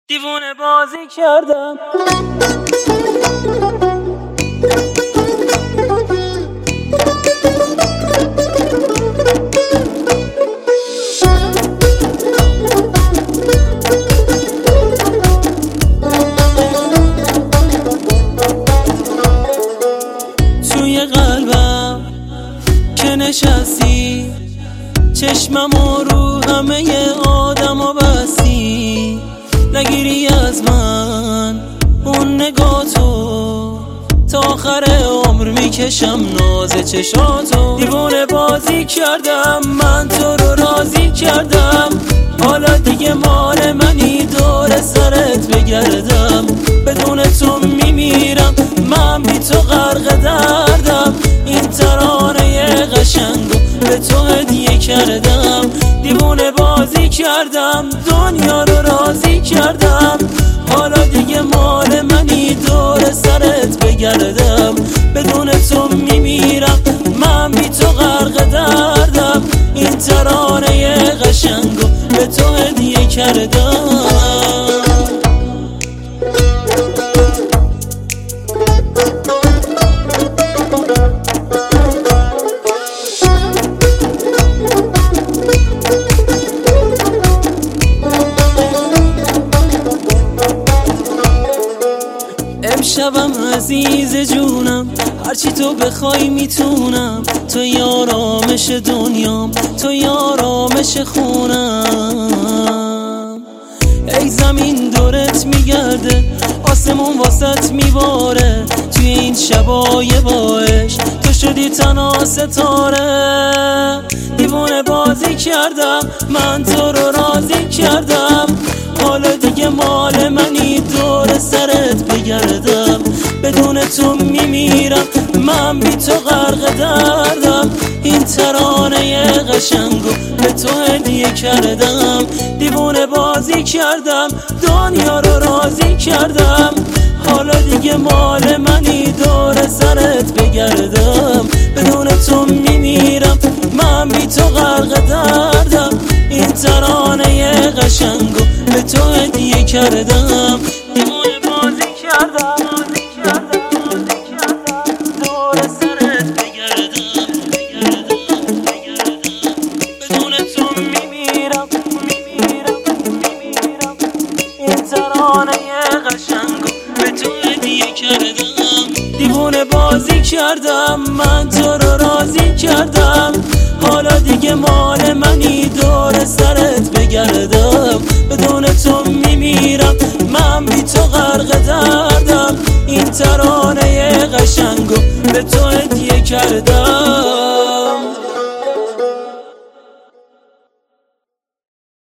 دیوونه بازی کردم. توی قلبم که نشستی، چشممو رو همه آدما بستی. نگیری از من اون نگاتو، تا آخر عمر میکشم ناز چشاتو. دیوونه بازی کردم، من تو رو راضی کردم. حالا دیگه مال منی، دور سرت بگردم. بدون تو میمیرم، من بی تو غرق دردم. این ترانه قشنگو به تو هدیه کردم. دیوونه بازی کردم، دنیا رو راضی کردم. حالا دیگه مال منی، دور سرت بگردم. بدون تو میمیرم، من بی تو غرق دردم. این ترانه قشنگو به تو هدیه کردم. امشبم عزیز جونم، هرچی تو بخوای میتونم. تو آرامش دنیام، تو آرامش خونم. ای زمین دورت میگرده، آسمون واسط میباره. توی این شبای باش تو شدی تنها ستاره. دیوونه بازی کردم، من تو رو راضی کردم. حالا دیگه مال منی، دور سرت بگردم. بدون تو میمیرم، من بی تو غرق دردم. این ترانه قشنگو به تو هدیه کردم. دیوونه بازی کردم، دنیا رو راضی کردم. حالا دیگه مال منی، دور سرت بگردم. بدون تو میمیرم، من بی تو غرق دردم. این ترانه قشنگو به تو هدیه کردم. دیوونه بازی کردم، دور سرت بگردم. بدون تو میمیرم. این ترانه قشنگو به تو هدیه کردم. دیوونه بازی کردم، من تو رو راضی کردم. حالا دیگه مال منی، دور سرت بگردم. بدون تو میمیرم، من بی تو غرق دردم. این ترانه قشنگو به تو هدیه کردم.